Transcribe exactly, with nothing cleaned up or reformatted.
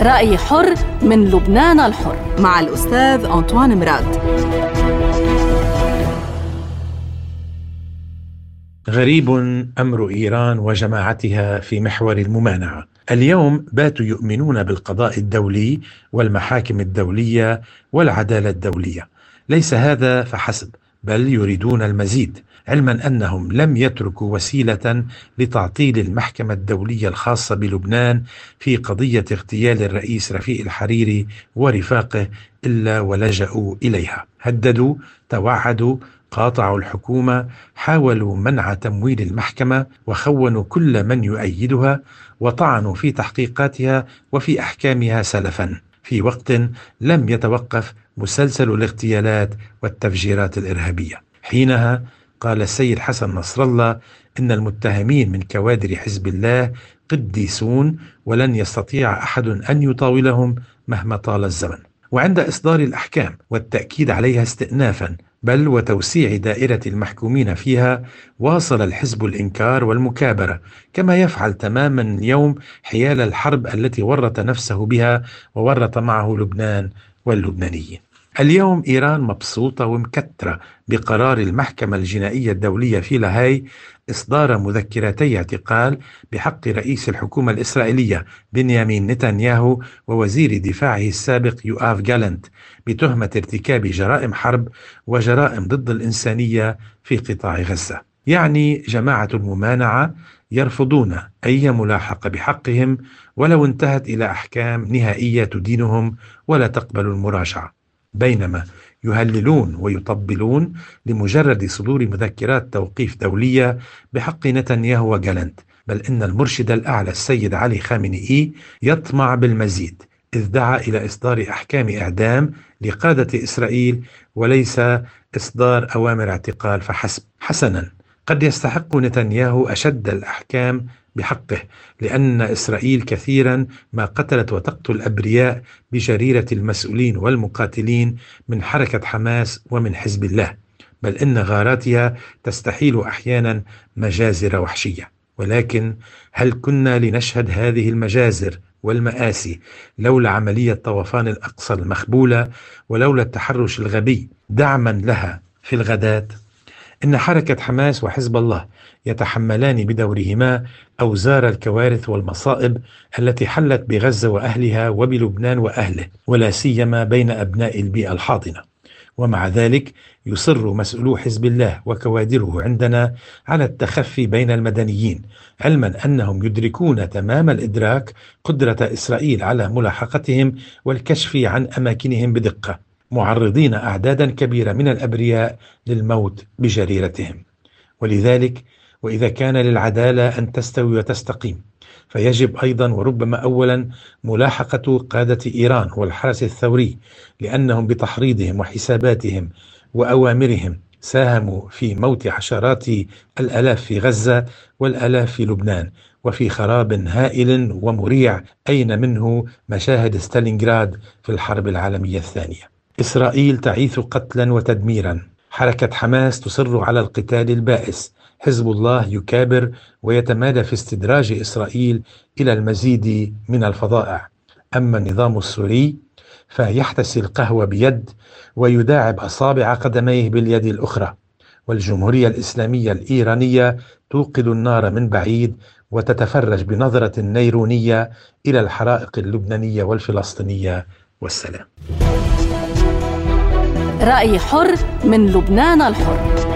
رأي حر من لبنان الحر مع الأستاذ أنطوان مراد. غريب أمر إيران وجماعتها في محور الممانعة. اليوم باتوا يؤمنون بالقضاء الدولي والمحاكم الدولية والعدالة الدولية. ليس هذا فحسب، بل يريدون المزيد، علما أنهم لم يتركوا وسيلة لتعطيل المحكمة الدولية الخاصة بلبنان في قضية اغتيال الرئيس رفيق الحريري ورفاقه إلا ولجأوا إليها. هددوا، توعدوا، قاطعوا الحكومة، حاولوا منع تمويل المحكمة، وخونوا كل من يؤيدها، وطعنوا في تحقيقاتها وفي أحكامها سلفا، في وقت لم يتوقف مسلسل الاغتيالات والتفجيرات الإرهابية. حينها قال السيد حسن نصر الله إن المتهمين من كوادر حزب الله قديسون ولن يستطيع أحد أن يطاولهم مهما طال الزمن. وعند إصدار الأحكام والتأكيد عليها استئنافا بل وتوسيع دائرة المحكومين فيها، واصل الحزب الإنكار والمكابرة، كما يفعل تماما اليوم حيال الحرب التي ورط نفسه بها وورط معه لبنان واللبنانيين. اليوم إيران مبسوطة ومكترة بقرار المحكمة الجنائية الدولية في لاهاي إصدار مذكرتي اعتقال بحق رئيس الحكومة الإسرائيلية بنيامين نتنياهو ووزير دفاعه السابق يوآف جالنت بتهمة ارتكاب جرائم حرب وجرائم ضد الإنسانية في قطاع غزة. يعني جماعة الممانعة يرفضون أي ملاحقة بحقهم ولو انتهت إلى أحكام نهائية تدينهم، ولا تقبل المراجعة، بينما يهللون ويطبلون لمجرد صدور مذكرات توقيف دولية بحق نتنياهو وجالنت. بل إن المرشد الأعلى السيد علي خامنئي يطمع بالمزيد، إذ دعا إلى إصدار أحكام إعدام لقادة إسرائيل وليس إصدار أوامر اعتقال فحسب. حسنا، قد يستحق نتنياهو أشد الأحكام بحقه، لأن إسرائيل كثيرا ما قتلت وتقتل أبرياء بجريرة المسؤولين والمقاتلين من حركة حماس ومن حزب الله، بل إن غاراتها تستحيل أحيانا مجازر وحشية. ولكن هل كنا لنشهد هذه المجازر والمآسي لولا عملية طوفان الأقصى المخبولة ولولا التحرش الغبي دعما لها في الغداة؟ إن حركة حماس وحزب الله يتحملان بدورهما أوزار الكوارث والمصائب التي حلت بغزة وأهلها وبلبنان وأهله، ولا سيما بين أبناء البيئة الحاضنة. ومع ذلك يصر مسؤولو حزب الله وكوادره عندنا على التخفي بين المدنيين، علما أنهم يدركون تمام الإدراك قدرة إسرائيل على ملاحقتهم والكشف عن أماكنهم بدقة، معرضين أعدادا كبيرة من الأبرياء للموت بجريرتهم. ولذلك وإذا كان للعدالة أن تستوي وتستقيم، فيجب أيضا وربما أولا ملاحقة قادة إيران والحرس الثوري، لأنهم بتحريضهم وحساباتهم وأوامرهم ساهموا في موت عشرات الآلاف في غزة والآلاف في لبنان، وفي خراب هائل ومريع أين منه مشاهد ستالينغراد في الحرب العالمية الثانية. إسرائيل تعيث قتلا وتدميرا، حركة حماس تصر على القتال البائس، حزب الله يكابر ويتمادى في استدراج إسرائيل إلى المزيد من الفظائع. أما النظام السوري فيحتسي القهوة بيد ويداعب أصابع قدميه باليد الأخرى، والجمهورية الإسلامية الإيرانية توقد النار من بعيد وتتفرج بنظرة نيرونية إلى الحرائق اللبنانية والفلسطينية والسلام. رأي حر من لبنان الحر.